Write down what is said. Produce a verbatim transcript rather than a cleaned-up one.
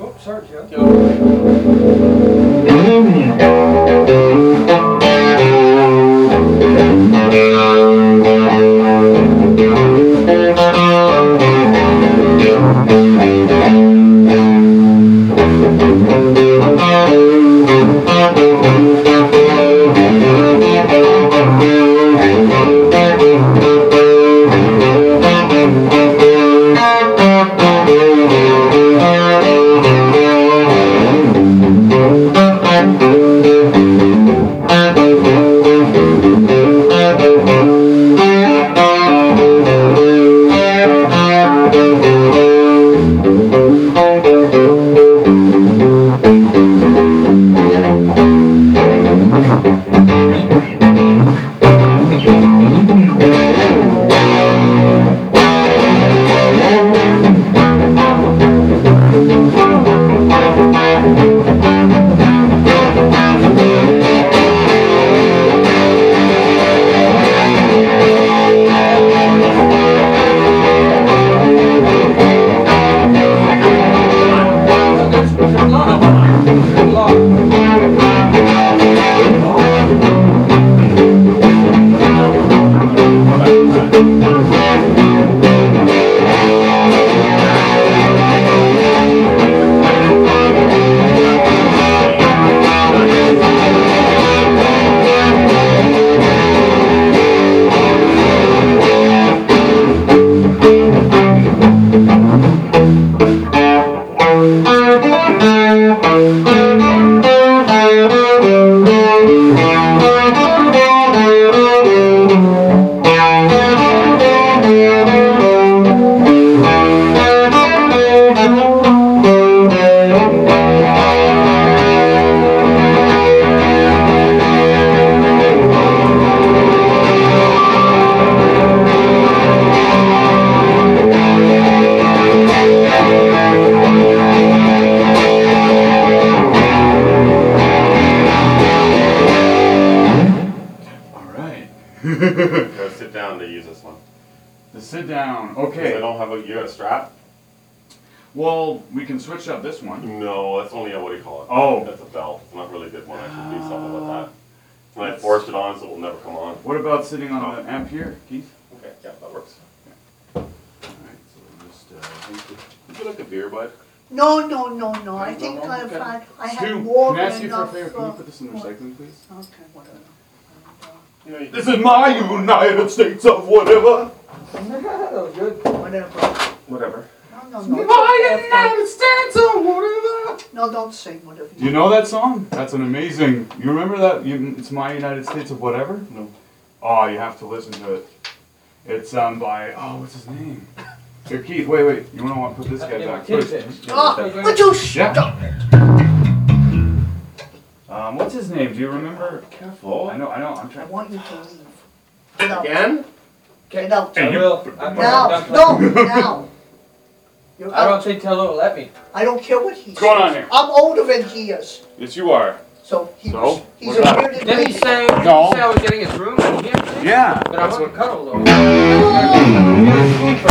Oh, sorry, Joe. Go sit down to use this one. To sit down, Because okay. I don't have a, you got a strap? Well, we can switch up this one. No, that's only a, what do you call it? Oh. That's a belt. It's not really a good one. I should do something with Uh, that. And I forced it on so it will never come on. What about sitting on the amp here, Keith? Okay, yeah, that works. Alright, so we'll just, uh, Would you like a beer, bud? No, no, no, no, I No, think no, I've okay. had, I Stu, had more can I than ask you for a enough. favor? Can you uh, put this in what- recycling, please? Okay, whatever. You know, you This is my United States of whatever. That was good. Whatever. Whatever. No, no, no. My United States of whatever. No, don't sing whatever. Do you know that song? That's an amazing. You remember that? You, it's my United States of whatever. No. Oh, you have to listen to it. It's um by oh, what's his name? Here, Keith. Wait, wait. You wanna want to put this guy back? Put it- Oh, would you stop it? Um, what's his name? Do you remember? Careful. I know, I know. I'm I trying. want you to leave. Get out. Again? Get out. Hey, I you- will. I'm Now, no, now. You're I out. don't think Tello will let me. I don't care what he says. What's going on here? I'm older than he is, Yes, you are. so he So? was, he's What's a that? bearded Didn't he lady. say, didn't No. he say I was getting his room in here? Yeah. But I That's want what. to cuddle though.